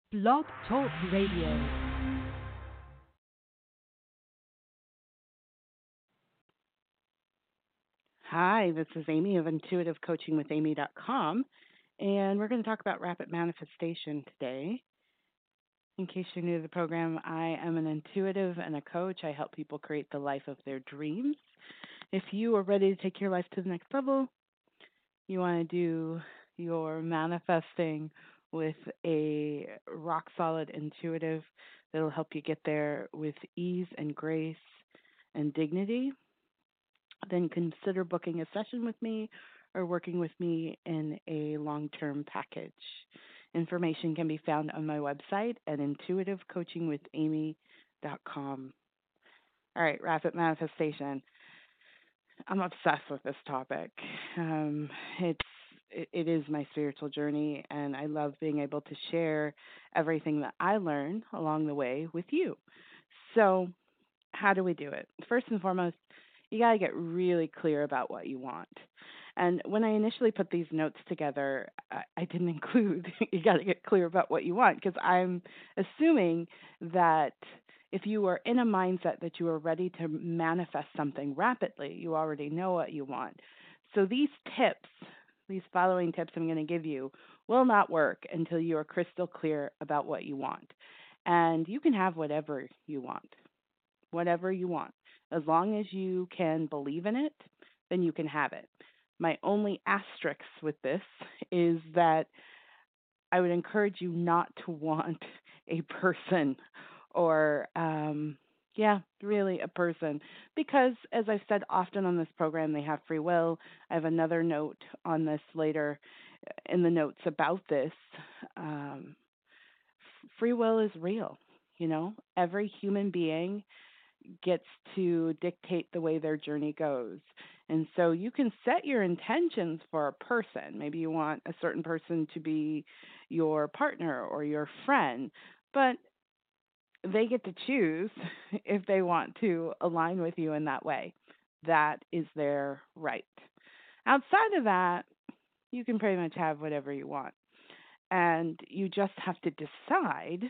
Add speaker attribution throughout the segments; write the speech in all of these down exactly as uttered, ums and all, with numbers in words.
Speaker 1: Blog Talk Radio. Hi, this is Amy of intuitive coaching with amy dot com, and we're going to talk about rapid manifestation today. In case you're new to the program, I am an intuitive and a coach. I help people create the life of their dreams. If you are ready to take your life to the next level, you want to do your manifesting with a rock solid intuitive that'll help you get there with ease and grace and dignity, then consider booking a session with me or working with me in a long term package. Information can be found on my website at intuitive coaching with amy dot com. All right, rapid manifestation. I'm obsessed with this topic. Um, it's it, it is my spiritual journey, and I love being able to share everything that I learn along the way with you. So, how do we do it? First and foremost, you got to get really clear about what you want. And when I initially put these notes together, I, I didn't include you got to get clear about what you want because I'm assuming that if you are in a mindset that you are ready to manifest something rapidly, you already know what you want. So these tips, these following tips I'm going to give you, will not work until you are crystal clear about what you want. And you can have whatever you want, whatever you want. As long as you can believe in it, then you can have it. My only asterisk with this is that I would encourage you not to want a person or, um, yeah, really a person. Because, as I've said often on this program, they have free will. I have another note on this later in the notes about this. Um, free will is real. You know, every human being gets to dictate the way their journey goes. And so you can set your intentions for a person. Maybe you want a certain person to be your partner or your friend, but they get to choose if they want to align with you in that way. That is their right. Outside of that, you can pretty much have whatever you want. And you just have to decide,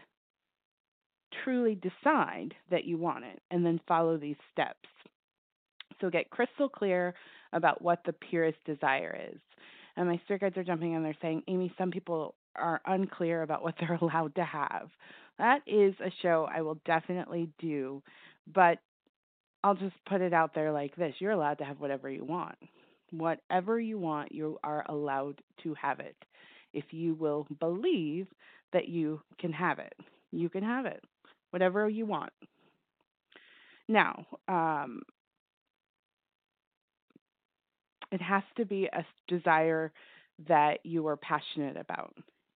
Speaker 1: truly decide that you want it, and then follow these steps. So get crystal clear about what the purest desire is. And my spirit guides are jumping in there saying, Amy, some people are unclear about what they're allowed to have. That is a show I will definitely do, but I'll just put it out there like this. You're allowed to have whatever you want. Whatever you want, you are allowed to have it. If you will believe that you can have it, you can have it. Whatever you want. Now, um, it has to be a desire that you are passionate about.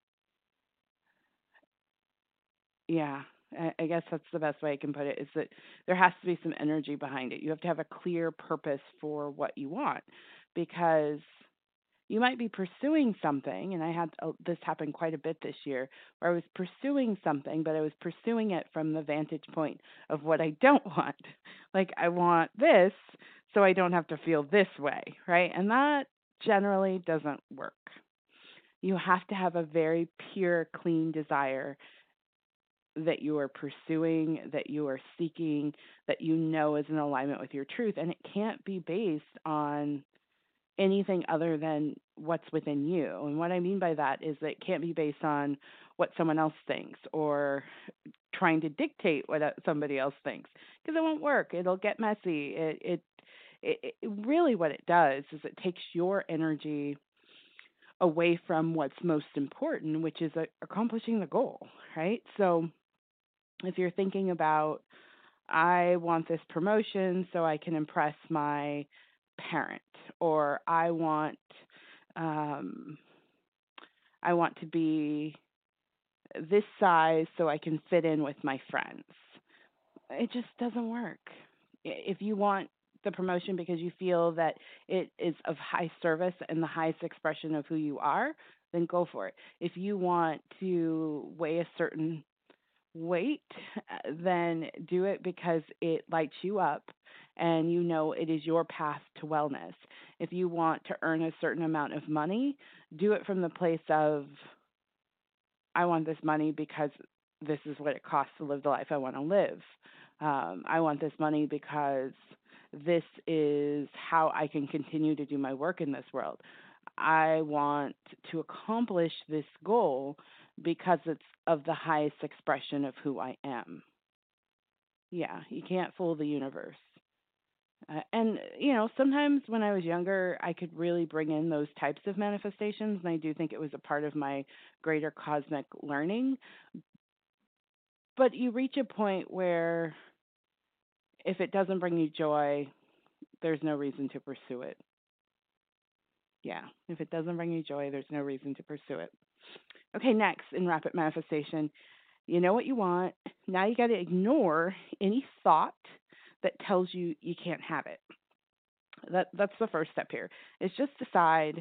Speaker 1: Yeah, I guess that's the best way I can put it is that there has to be some energy behind it. You have to have a clear purpose for what you want because you might be pursuing something, and I had uh, this happen quite a bit this year, where I was pursuing something, but I was pursuing it from the vantage point of what I don't want. Like, I want this, so I don't have to feel this way, right? And that generally doesn't work. You have to have a very pure, clean desire that you are pursuing, that you are seeking, that you know is in alignment with your truth. And it can't be based on anything other than what's within you. And what I mean by that is that it can't be based on what someone else thinks or trying to dictate what uh, somebody else thinks because it won't work. It'll get messy. It, it, it, it really what it does is it takes your energy away from what's most important, which is uh, accomplishing the goal, right? So if you're thinking about, I want this promotion so I can impress my parent, or I want, um, I want to be this size so I can fit in with my friends. It just doesn't work. If you want the promotion because you feel that it is of high service and the highest expression of who you are, then go for it. If you want to weigh a certain weight, then do it because it lights you up and you know it is your path to wellness. If you want to earn a certain amount of money, do it from the place of I want this money because this is what it costs to live the life I want to live. Um, I want this money because this is how I can continue to do my work in this world. I want to accomplish this goal because it's of the highest expression of who I am. Yeah, you can't fool the universe. Uh, and, you know, sometimes when I was younger, I could really bring in those types of manifestations. And I do think it was a part of my greater cosmic learning. But you reach a point where if it doesn't bring you joy, there's no reason to pursue it. Yeah, if it doesn't bring you joy, there's no reason to pursue it. Okay, next in rapid manifestation, you know what you want. Now you got to ignore any thought that tells you you can't have it. That that's the first step here. Is just decide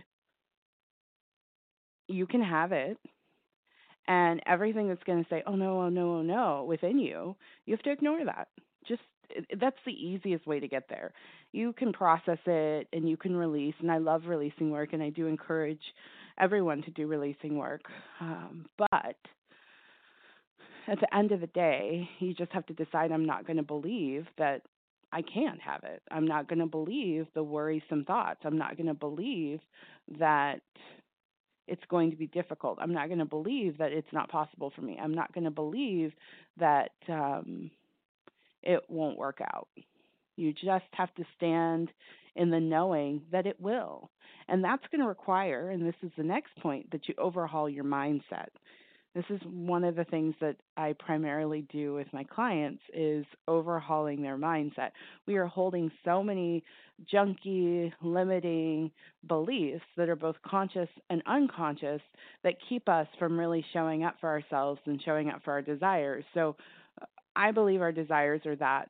Speaker 1: you can have it, and everything that's going to say, "Oh no, oh no, oh no," within you, you have to ignore that. Just that's the easiest way to get there. You can process it and you can release, and I love releasing work, and I do encourage everyone to do releasing work. Um, but at the end of the day, you just have to decide I'm not going to believe that I can't have it. I'm not going to believe the worrisome thoughts. I'm not going to believe that it's going to be difficult. I'm not going to believe that it's not possible for me. I'm not going to believe that um, it won't work out. You just have to stand in the knowing that it will. And that's going to require, and this is the next point, that you overhaul your mindset. This is one of the things that I primarily do with my clients is overhauling their mindset. We are holding so many junky, limiting beliefs that are both conscious and unconscious that keep us from really showing up for ourselves and showing up for our desires. So uh, I believe our desires are that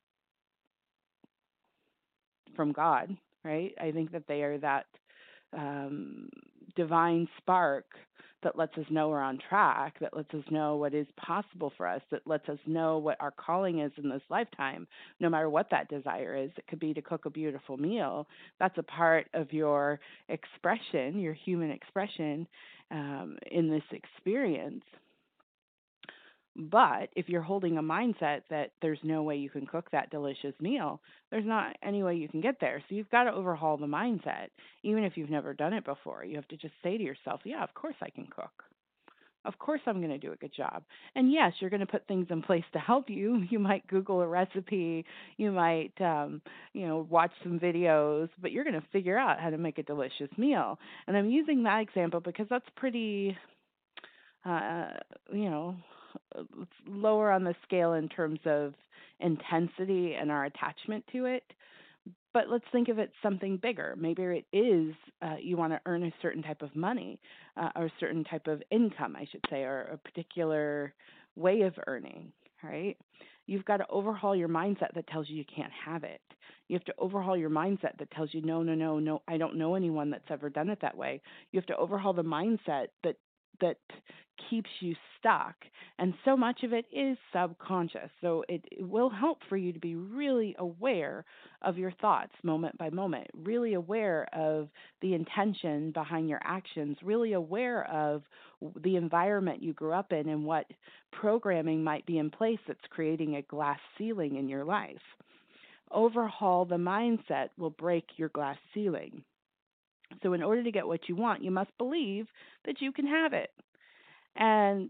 Speaker 1: from God, right? I think that they are that um, divine spark that lets us know we're on track, that lets us know what is possible for us, that lets us know what our calling is in this lifetime, no matter what that desire is. It could be to cook a beautiful meal. That's a part of your expression, your human expression um, in this experience. But if you're holding a mindset that there's no way you can cook that delicious meal, there's not any way you can get there. So you've got to overhaul the mindset. Even if you've never done it before, you have to just say to yourself, yeah, of course I can cook. Of course I'm going to do a good job. And yes, you're going to put things in place to help you. You might Google a recipe, you might um, you know, watch some videos, but you're going to figure out how to make a delicious meal. And I'm using that example because that's pretty uh, you know, it's lower on the scale in terms of intensity and our attachment to it. But let's think of it something bigger. Maybe it is uh, you want to earn a certain type of money uh, or a certain type of income, I should say, or a particular way of earning, right? You've got to overhaul your mindset that tells you you can't have it. You have to overhaul your mindset that tells you, no, no, no, no, I don't know anyone that's ever done it that way. You have to overhaul the mindset that that keeps you stuck. And so much of it is subconscious. So it, it will help for you to be really aware of your thoughts moment by moment, really aware of the intention behind your actions, really aware of the environment you grew up in and what programming might be in place that's creating a glass ceiling in your life. Overhaul the mindset will break your glass ceiling. So, in order to get what you want, you must believe that you can have it. And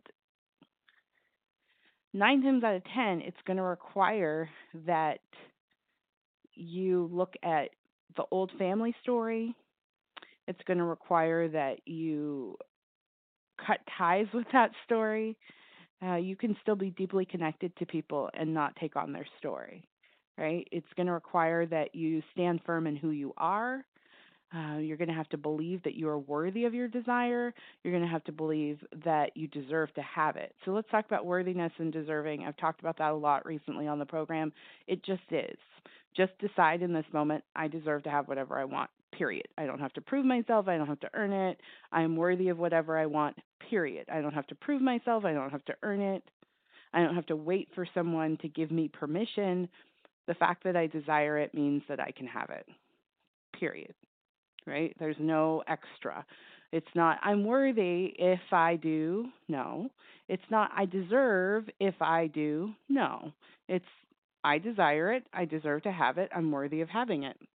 Speaker 1: nine times out of ten, it's going to require that you look at the old family story. It's going to require that you cut ties with that story. Uh, you can still be deeply connected to people and not take on their story, right? It's going to require that you stand firm in who you are. Uh, you're going to have to believe that you are worthy of your desire. You're going to have to believe that you deserve to have it. So let's talk about worthiness and deserving. I've talked about that a lot recently on the program. It just is. Just decide in this moment, I deserve to have whatever I want, period. I don't have to prove myself. I don't have to earn it. I am worthy of whatever I want, period. I don't have to prove myself. I don't have to earn it. I don't have to wait for someone to give me permission. The fact that I desire it means that I can have it, period. Right? There's no extra. It's not I'm worthy if I do. No. It's not I deserve if I do. No. It's I desire it. I deserve to have it. I'm worthy of having it.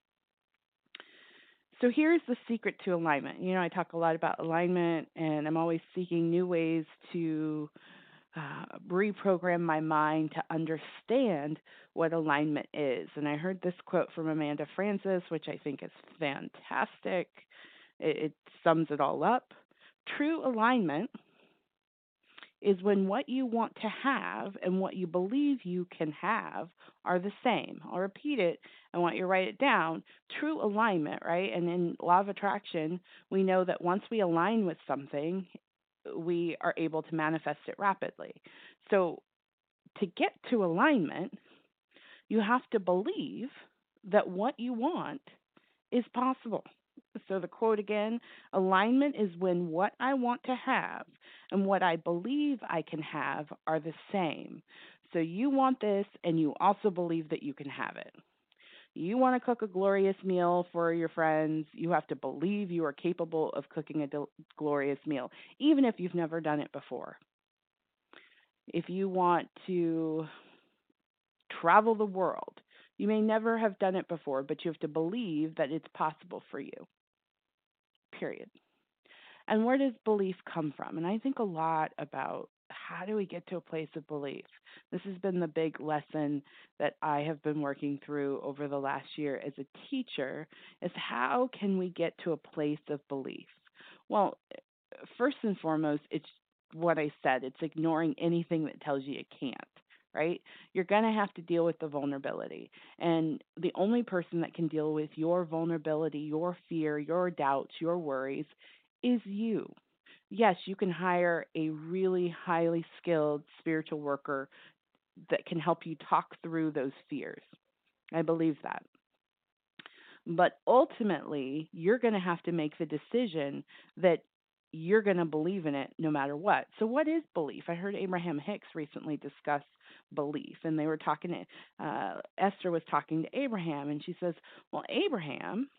Speaker 1: So here's the secret to alignment. You know, I talk a lot about alignment, and I'm always seeking new ways to uh, reprogram my mind to understand what alignment is. And I heard this quote from Amanda Francis, which I think is fantastic. It, it sums it all up. True alignment is when what you want to have and what you believe you can have are the same. I'll repeat it. I want you to write it down. True alignment, right? And in law of attraction, we know that once we align with something, we are able to manifest it rapidly. So, to get to alignment, you have to believe that what you want is possible. So, the quote again, alignment is when what I want to have and what I believe I can have are the same. So, you want this and you also believe that you can have it. You want to cook a glorious meal for your friends, you have to believe you are capable of cooking a del- glorious meal, even if you've never done it before. If you want to travel the world, you may never have done it before, but you have to believe that it's possible for you, period. And where does belief come from? And I think a lot about how do we get to a place of belief? This has been the big lesson that I have been working through over the last year as a teacher is how can we get to a place of belief? Well, first and foremost, it's what I said. It's ignoring anything that tells you you can't, right? You're going to have to deal with the vulnerability. And the only person that can deal with your vulnerability, your fear, your doubts, your worries is you. Yes, you can hire a really highly skilled spiritual worker that can help you talk through those fears. I believe that. But ultimately, you're going to have to make the decision that you're going to believe in it no matter what. So, what is belief? I heard Abraham Hicks recently discuss belief, and they were talking to uh, Esther was talking to Abraham, and she says, "Well, Abraham,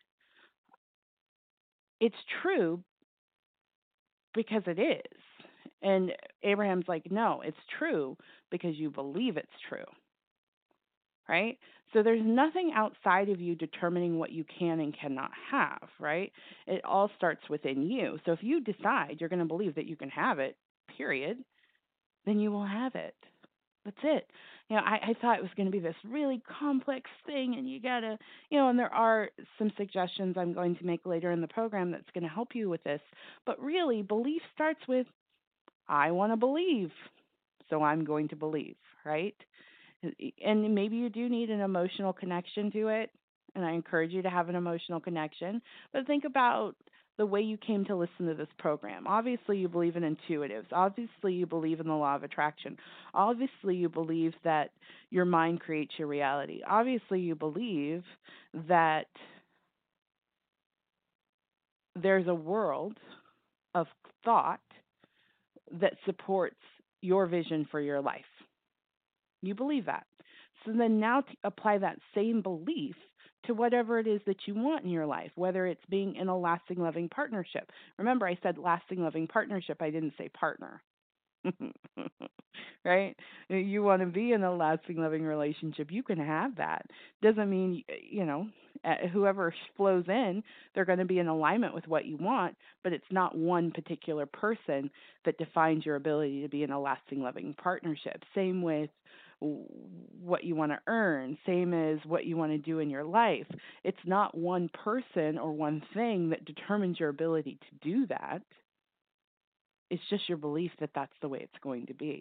Speaker 1: it's true because it is." And Abraham's like, "No, it's true because you believe it's true." Right? So there's nothing outside of you determining what you can and cannot have, right? It all starts within you. So if you decide you're going to believe that you can have it, period, then you will have it. That's it. You know, I, I thought it was going to be this really complex thing, and you got to, you know, and there are some suggestions I'm going to make later in the program that's going to help you with this. But really, belief starts with I want to believe, so I'm going to believe, right? And maybe you do need an emotional connection to it, and I encourage you to have an emotional connection. But think about the way you came to listen to this program. Obviously, you believe in intuitives. Obviously, you believe in the law of attraction. Obviously, you believe that your mind creates your reality. Obviously, you believe that there's a world of thought that supports your vision for your life. You believe that. So then now t- apply that same belief to whatever it is that you want in your life, whether it's being in a lasting, loving partnership. Remember, I said lasting, loving partnership. I didn't say partner. Right? You want to be in a lasting, loving relationship. You can have that. Doesn't mean, you know, uh, whoever flows in, they're going to be in alignment with what you want, but it's not one particular person that defines your ability to be in a lasting, loving partnership. Same with what you want to earn, same as what you want to do in your life. It's not one person or one thing that determines your ability to do that. It's just your belief that that's the way it's going to be.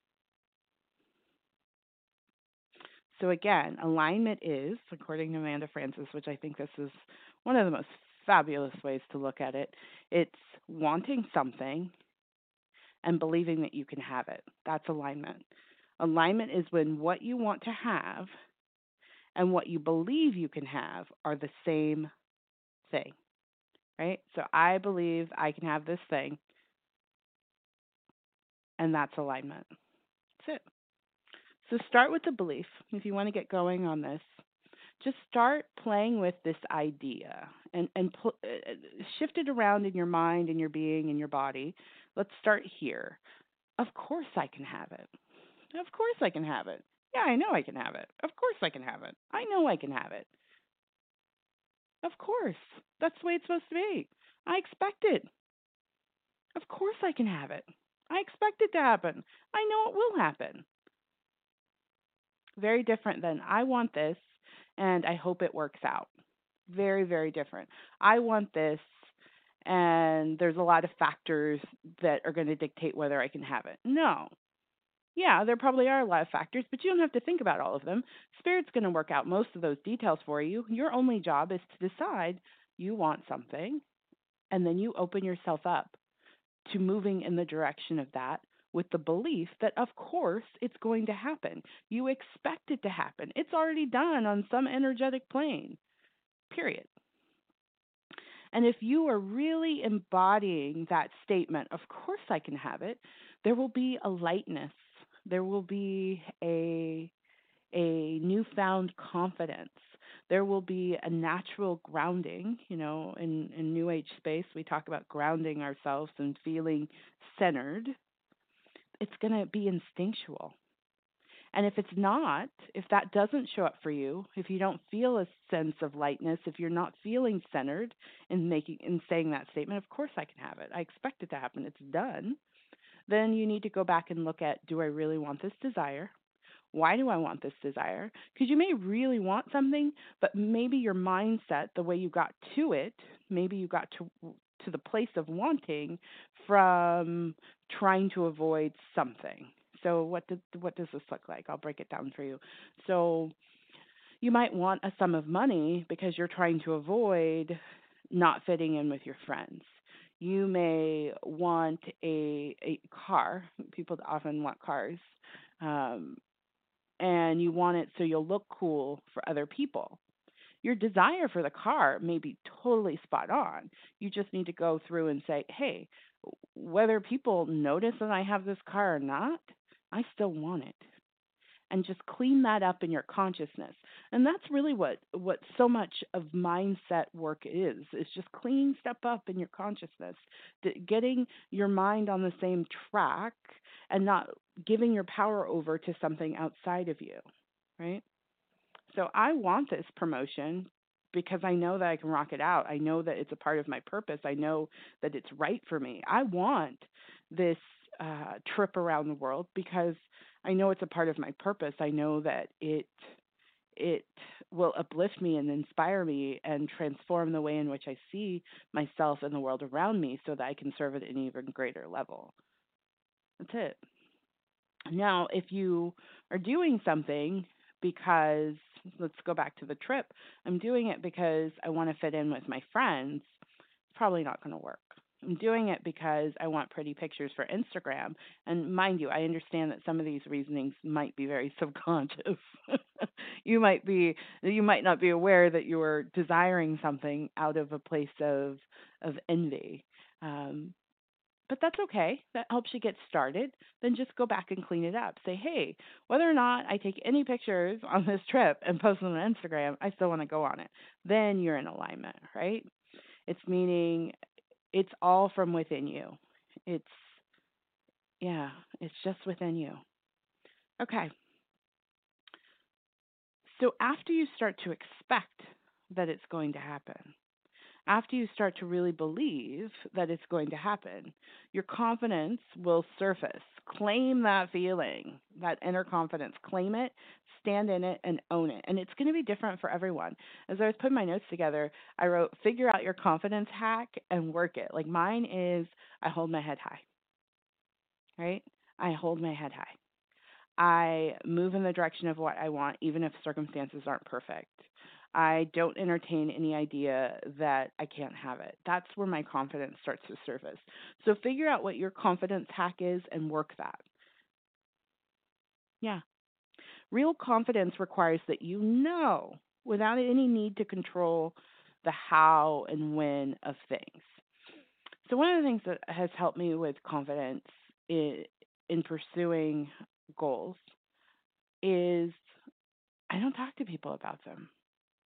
Speaker 1: So again, alignment is, according to Amanda Francis, which I think this is one of the most fabulous ways to look at it, it's wanting something and believing that you can have it. That's alignment. Alignment is when what you want to have and what you believe you can have are the same thing, right? So I believe I can have this thing, and that's alignment. That's it. So start with the belief if you want to get going on this. Just start playing with this idea and and pl- uh, shift it around in your mind and your being and your body. Let's start here. Of course I can have it. Of course I can have it. Yeah, I know I can have it. Of course I can have it. I know I can have it. Of course. That's the way it's supposed to be. I expect it. Of course I can have it. I expect it to happen. I know it will happen. Very different than I want this and I hope it works out. Very, very different. I want this and there's a lot of factors that are going to dictate whether I can have it. No. Yeah, there probably are a lot of factors, but you don't have to think about all of them. Spirit's going to work out most of those details for you. Your only job is to decide you want something, and then you open yourself up to moving in the direction of that with the belief that, of course, it's going to happen. You expect it to happen. It's already done on some energetic plane, period. And if you are really embodying that statement, of course I can have it, there will be a lightness. There will be a a newfound confidence. There will be a natural grounding. You know, in, in New Age space, we talk about grounding ourselves and feeling centered. It's going to be instinctual. And if it's not, if that doesn't show up for you, if you don't feel a sense of lightness, if you're not feeling centered in making in saying that statement, of course I can have it. I expect it to happen. It's done. Then you need to go back and look at, do I really want this desire? Why do I want this desire? Because you may really want something, but maybe your mindset, the way you got to it, maybe you got to to the place of wanting from trying to avoid something. So what did, what does this look like? I'll break it down for you. So you might want a sum of money because you're trying to avoid not fitting in with your friends. You may want a a car. People often want cars. Um, and you want it so you'll look cool for other people. Your desire for the car may be totally spot on. You just need to go through and say, hey, whether people notice that I have this car or not, I still want it. And just clean that up in your consciousness. And that's really what what so much of mindset work is, is just cleaning stuff up in your consciousness, getting your mind on the same track and not giving your power over to something outside of you, right? So I want this promotion because I know that I can rock it out. I know that it's a part of my purpose. I know that it's right for me. I want this uh, trip around the world because I know it's a part of my purpose. I know that it it will uplift me and inspire me and transform the way in which I see myself and the world around me so that I can serve at an even greater level. That's it. Now, if you are doing something because, let's go back to the trip, I'm doing it because I want to fit in with my friends, it's probably not going to work. I'm doing it because I want pretty pictures for Instagram. And mind you, I understand that some of these reasonings might be very subconscious. you might be you might not be aware that you're desiring something out of a place of of envy. Um, but that's okay. That helps you get started. Then just go back and clean it up. Say, hey, whether or not I take any pictures on this trip and post them on Instagram, I still want to go on it. Then you're in alignment, right? It's meaning it's all from within you. It's, yeah, it's just within you. Okay. So after you start to expect that it's going to happen, after you start to really believe that it's going to happen, your confidence will surface. Claim that feeling, that inner confidence. Claim it, stand in it, and own it. And it's going to be different for everyone. As I was putting my notes together, I wrote, figure out your confidence hack and work it. Like mine is, I hold my head high, right? I hold my head high. I move in the direction of what I want, even if circumstances aren't perfect. I don't entertain any idea that I can't have it. That's where my confidence starts to surface. So figure out what your confidence hack is and work that. Yeah. Real confidence requires that you know without any need to control the how and when of things. So one of the things that has helped me with confidence in, in pursuing goals is I don't talk to people about them.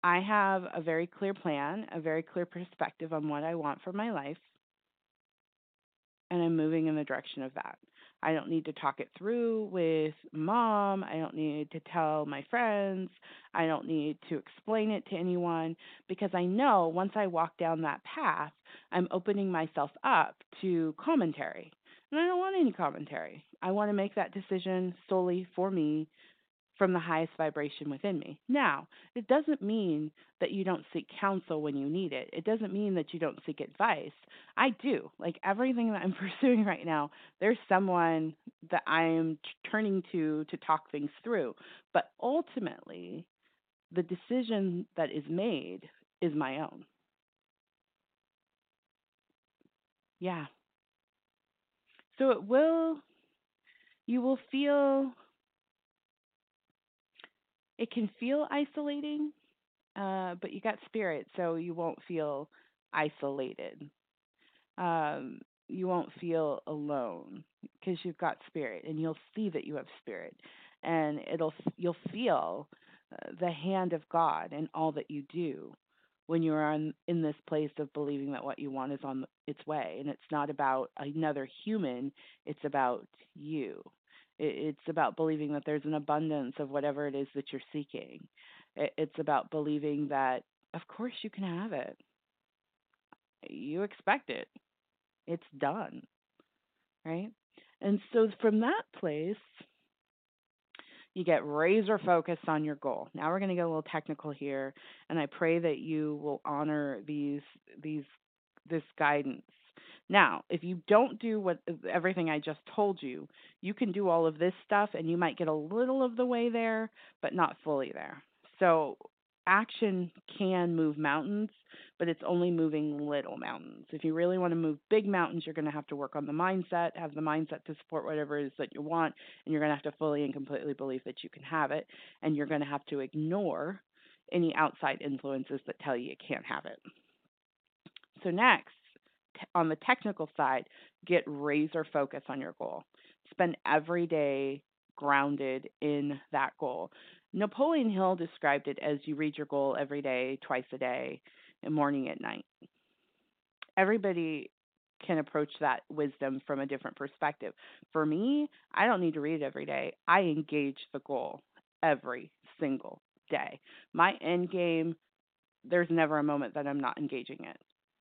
Speaker 1: I have a very clear plan, a very clear perspective on what I want for my life, and I'm moving in the direction of that. I don't need to talk it through with mom. I don't need to tell my friends. I don't need to explain it to anyone because I know once I walk down that path, I'm opening myself up to commentary. And I don't want any commentary. I want to make that decision solely for me from the highest vibration within me. Now, it doesn't mean that you don't seek counsel when you need it. It doesn't mean that you don't seek advice. I do. Like everything that I'm pursuing right now, there's someone that I'm t- turning to to talk things through. But ultimately, the decision that is made is my own. Yeah. So it will, you will feel, it can feel isolating, uh, but you got spirit, so you won't feel isolated. Um, you won't feel alone because you've got spirit, and you'll see that you have spirit, and it'll you'll feel uh, the hand of God in all that you do when you're on in this place of believing that what you want is on its way, and it's not about another human; it's about you. It, it's about believing that there's an abundance of whatever it is that you're seeking. It, it's about believing that, of course, you can have it. You expect it. It's done, right? And so from that place, you get razor focused on your goal. Now we're going to get a little technical here, and I pray that you will honor these these this guidance. Now, if you don't do what everything I just told you, you can do all of this stuff and you might get a little of the way there, but not fully there. So, action can move mountains, but it's only moving little mountains. If you really want to move big mountains, you're going to have to work on the mindset, have the mindset to support whatever it is that you want, and you're going to have to fully and completely believe that you can have it, and you're going to have to ignore any outside influences that tell you you can't have it. So, next, t- on the technical side, get razor focus on your goal. Spend every day grounded in that goal. Napoleon Hill described it as you read your goal every day, twice a day, and morning at night. Everybody can approach that wisdom from a different perspective. For me, I don't need to read it every day. I engage the goal every single day. My end game, there's never a moment that I'm not engaging it.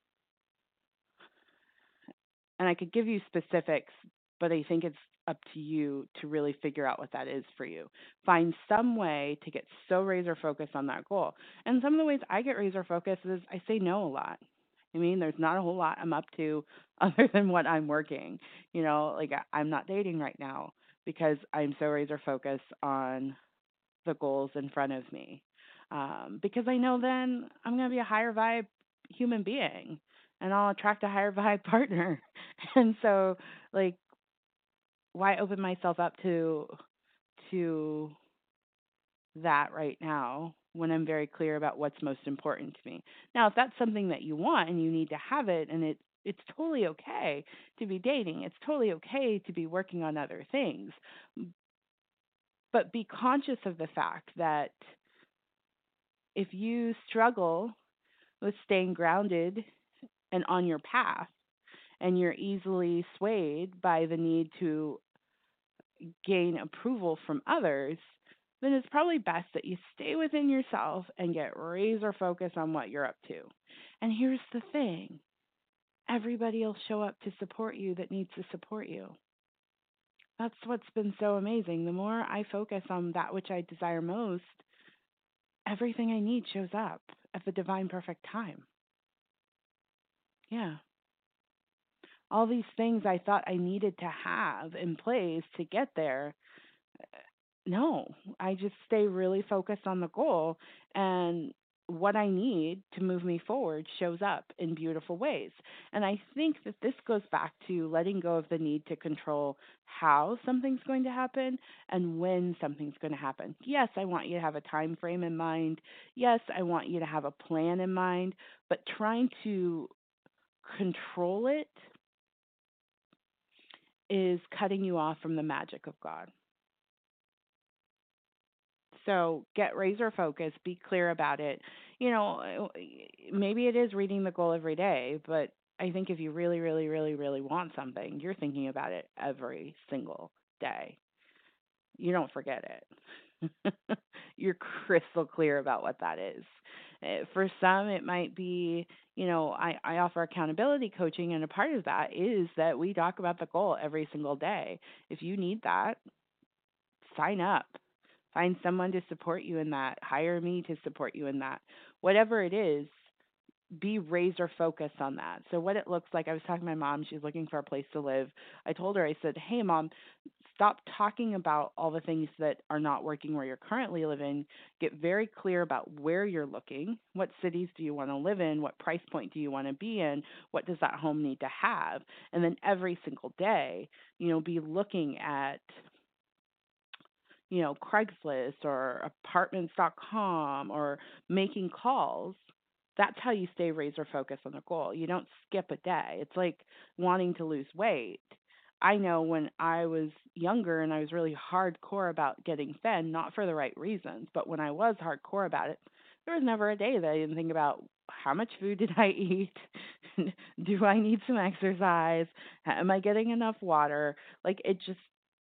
Speaker 1: And I could give you specifics, but I think it's up to you to really figure out what that is for you. Find some way to get so razor focused on that goal. And some of the ways I get razor focused is I say no a lot. I mean, there's not a whole lot I'm up to other than what I'm working. You know, like I- I'm not dating right now because I'm so razor focused on the goals in front of me. Um, because I know then I'm going to be a higher vibe human being and I'll attract a higher vibe partner. And so, like, why open myself up to to that right now when I'm very clear about what's most important to me? Now, if that's something that you want and you need to have it, and it it's totally okay to be dating. It's totally okay to be working on other things. But be conscious of the fact that if you struggle with staying grounded and on your path, and you're easily swayed by the need to gain approval from others, then it's probably best that you stay within yourself and get razor focused on what you're up to. And here's the thing, everybody will show up to support you that needs to support you. That's what's been so amazing. The more I focus on that which I desire most, everything I need shows up at the divine perfect time. Yeah. All these things I thought I needed to have in place to get there, no, I just stay really focused on the goal, and what I need to move me forward shows up in beautiful ways. And I think that this goes back to letting go of the need to control how something's going to happen and when something's going to happen. Yes, I want you to have a time frame in mind. Yes, I want you to have a plan in mind, but trying to control it is cutting you off from the magic of God. So get razor focused, be clear about it. you know, uh, maybe it is reading the goal every day, but I think if you really, really, really, really want something, you're thinking about it every single day. You don't forget it. You're crystal clear about what that is. Uh, For some, it might be, you know, I, I offer accountability coaching, and a part of that is that we talk about the goal every single day. If you need that, sign up. Find someone to support you in that. Hire me to support you in that. Whatever it is, be razor focused on that. So what it looks like, I was talking to my mom, she's looking for a place to live. I told her, I said, "Hey mom, stop talking about all the things that are not working where you're currently living. Get very clear about where you're looking. What cities do you want to live in? What price point do you want to be in? What does that home need to have?" And then every single day, you know, be looking at, you know, Craigslist or apartments dot com or making calls. That's how you stay razor focused on a goal. You don't skip a day. It's like wanting to lose weight. I know when I was younger and I was really hardcore about getting thin, not for the right reasons, but when I was hardcore about it, there was never a day that I didn't think about how much food did I eat? Do I need some exercise? Am I getting enough water? Like it just,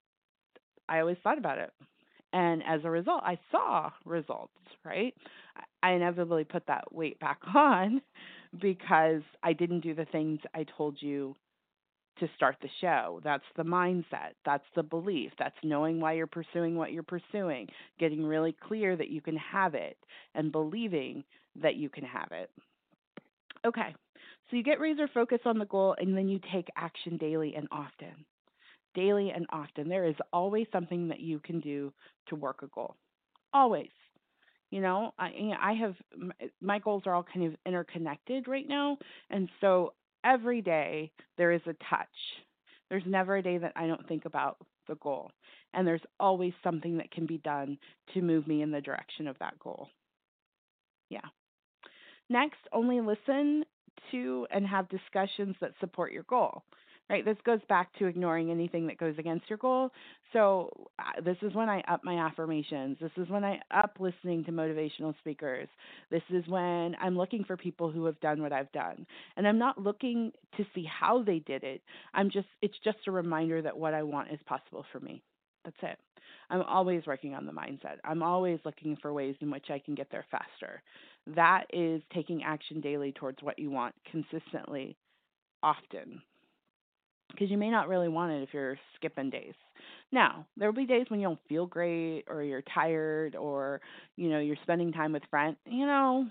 Speaker 1: I always thought about it. And as a result, I saw results, right? I inevitably put that weight back on because I didn't do the things I told you to start the show. That's the mindset. That's the belief. That's knowing why you're pursuing what you're pursuing, getting really clear that you can have it, and believing that you can have it. Okay, so you get razor focused on the goal and then you take action daily and often. Daily and often. There is always something that you can do to work a goal. Always. You know, I you know, I have my goals are all kind of interconnected right now, and so every day there is a touch. There's never a day that I don't think about the goal, and there's always something that can be done to move me in the direction of that goal. Yeah. Next, only listen to and have discussions that support your goal. Right? This goes back to ignoring anything that goes against your goal. So, uh, this is when I up my affirmations. This is when I up listening to motivational speakers. This is when I'm looking for people who have done what I've done. And I'm not looking to see how they did it. I'm just it's just a reminder that what I want is possible for me. That's it. I'm always working on the mindset. I'm always looking for ways in which I can get there faster. That is taking action daily towards what you want consistently, often, because you may not really want it if you're skipping days. Now, there'll be days when you don't feel great or you're tired or, you know, you're spending time with friends. You know,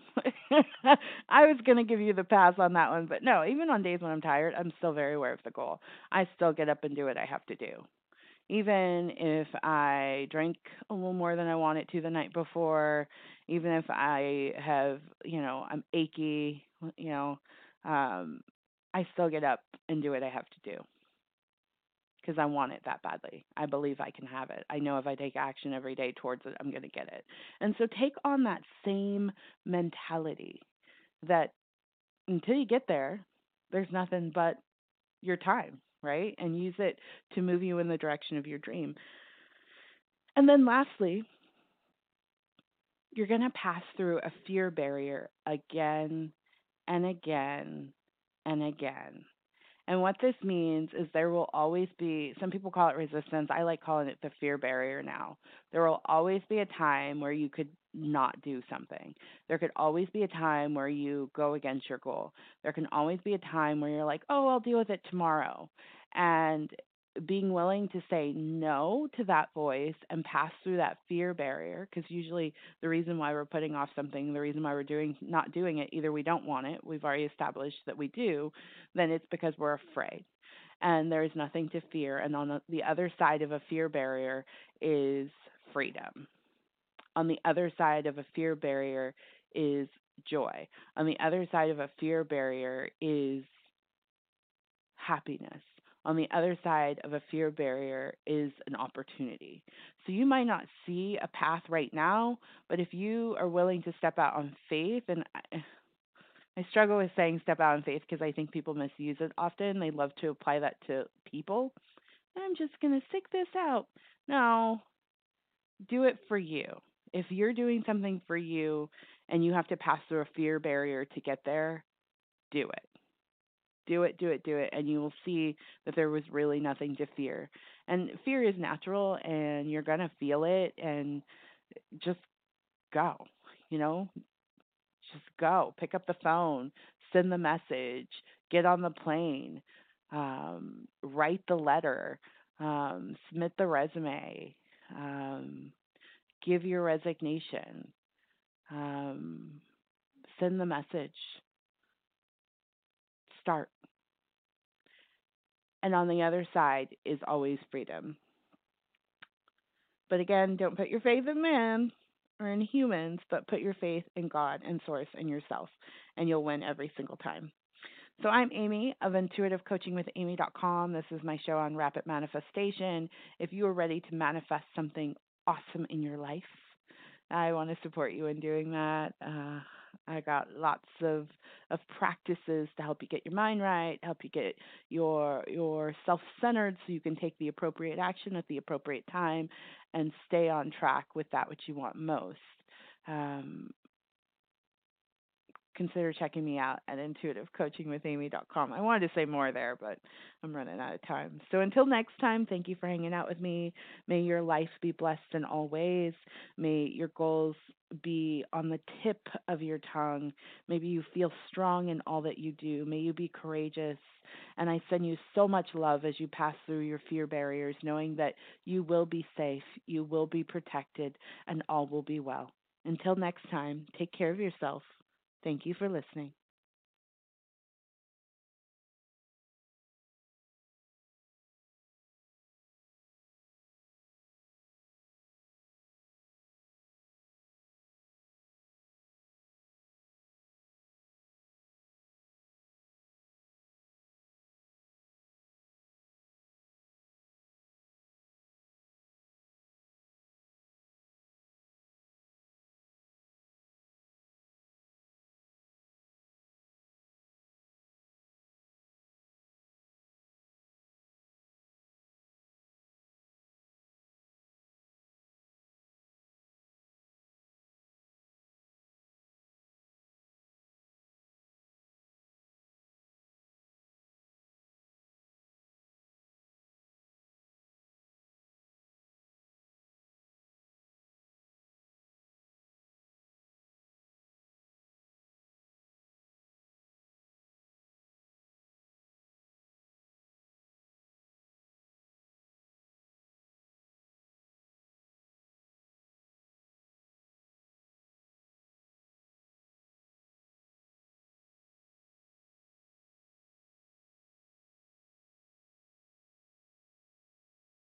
Speaker 1: I was going to give you the pass on that one, but no, even on days when I'm tired, I'm still very aware of the goal. I still get up and do what I have to do. Even if I drink a little more than I wanted to the night before, even if I have, you know, I'm achy, you know, um, I still get up and do what I have to do because I want it that badly. I believe I can have it. I know if I take action every day towards it, I'm going to get it. And so take on that same mentality that until you get there, there's nothing but your time, right? And use it to move you in the direction of your dream. And then lastly, you're going to pass through a fear barrier again and again and again. And what this means is there will always be, some people call it resistance. I like calling it the fear barrier now. There will always be a time where you could not do something. There could always be a time where you go against your goal. There can always be a time where you're like, oh, I'll deal with it tomorrow. And being willing to say no to that voice and pass through that fear barrier, because usually the reason why we're putting off something, the reason why we're doing not doing it, either we don't want it, we've already established that we do, then it's because we're afraid. And there is nothing to fear. And on the other side of a fear barrier is freedom. On the other side of a fear barrier is joy. On the other side of a fear barrier is happiness. On the other side of a fear barrier is an opportunity. So you might not see a path right now, but if you are willing to step out on faith, and I, I struggle with saying step out on faith because I think people misuse it often. They love to apply that to people. I'm just going to stick this out. No, do it for you. If you're doing something for you and you have to pass through a fear barrier to get there, do it. Do it, do it, do it, and you will see that there was really nothing to fear. And fear is natural, and you're going to feel it, and just go. You know, just go. Pick up the phone, send the message, get on the plane, um, write the letter, um, submit the resume, um, give your resignation, um, send the message, start. And on the other side is always freedom. But again, don't put your faith in man or in humans, but put your faith in God and Source and yourself, and you'll win every single time. So I'm Amy of intuitive coaching with amy dot com. This is my show on rapid manifestation. If you are ready to manifest something awesome in your life, I want to support you in doing that. Uh, I got lots of of practices to help you get your mind right, help you get your your self centered, so you can take the appropriate action at the appropriate time, and stay on track with that which you want most. Um, Consider checking me out at intuitive coaching with amy dot com. I wanted to say more there, but I'm running out of time. So until next time, thank you for hanging out with me. May your life be blessed in all ways. May your goals be on the tip of your tongue. Maybe you feel strong in all that you do. May you be courageous. And I send you so much love as you pass through your fear barriers, knowing that you will be safe, you will be protected, and all will be well. Until next time, take care of yourself. Thank you for listening.